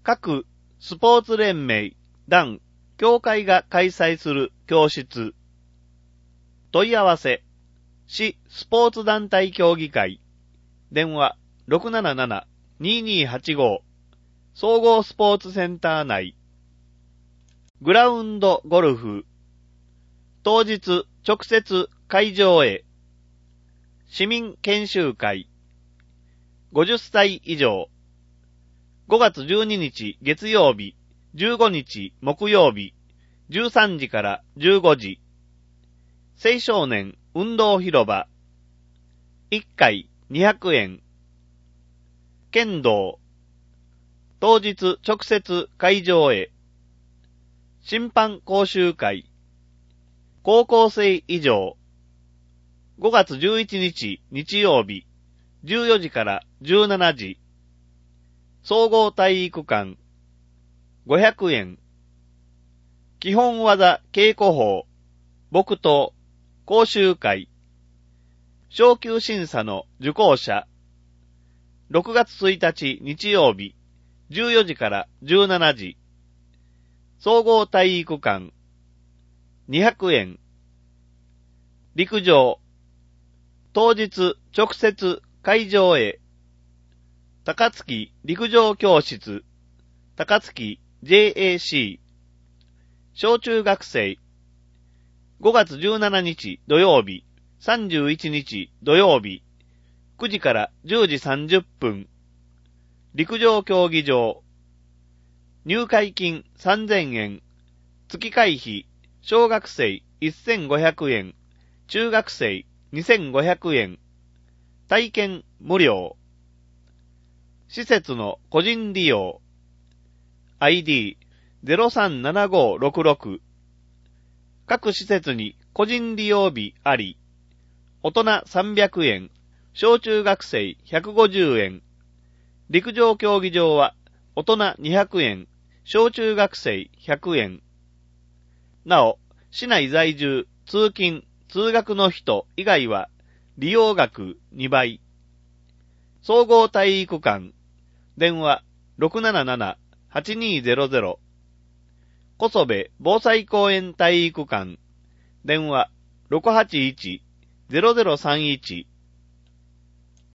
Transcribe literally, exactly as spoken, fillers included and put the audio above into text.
各スポーツ連盟、団、協会が開催する教室。問い合わせ、市スポーツ団体協議会。電話 ろくなななな にーにーはちご 総合スポーツセンター内。グラウンドゴルフ。当日直接会場へ。市民研修会。ごじゅっさい以上。ごがつじゅうににち月曜日、じゅうごにち木曜日、じゅうさんじからじゅうごじ。青少年運動広場。いっかいにひゃくえん。剣道。当日直接会場へ。審判講習会。高校生以上。ごがつじゅういちにち日曜日、じゅうよじからじゅうしちじ。総合体育館。ごひゃくえん。基本技稽古法。木刀。講習会。昇級審査の受講者。ろくがつついたち日曜日、じゅうよじからじゅうしちじ。総合体育館。にひゃくえん。陸上。当日直接会場へ。高槻陸上教室。高槻 ジェーエーシー。小中学生。ごがつじゅうしちにち土曜日、さんじゅういちにち土曜日、くじからじゅうじさんじゅっぷん。陸上競技場。入会金さんぜんえん。月会費、小学生せんごひゃくえん。中学生にせんごひゃくえん。体験無料。施設の個人利用。アイディーゼロさんななごろくろく。各施設に個人利用日あり。大人さんびゃくえん。小中学生ひゃくごじゅうえん。陸上競技場は大人にひゃくえん。小中学生ひゃくえん。なお、市内在住、通勤、通学の人以外は利用額にばい。総合体育館。電話 ろくなななな はちにーぜろぜろ。小曽部防災公園体育館。電話 ろくはちいち ゼロゼロさんいち